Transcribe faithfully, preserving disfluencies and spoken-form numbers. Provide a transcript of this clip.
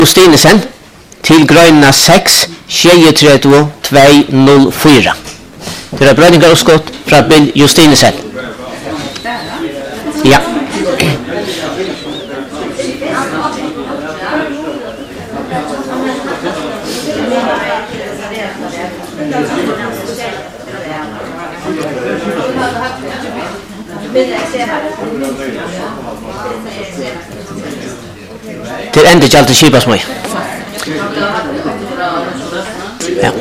Justinesen til grønna seks tjuetre två noll fyra. Det är brödningar och skott från Bill Justinesen. Ja. Det är ändå inte alltid kipas mig. Ja.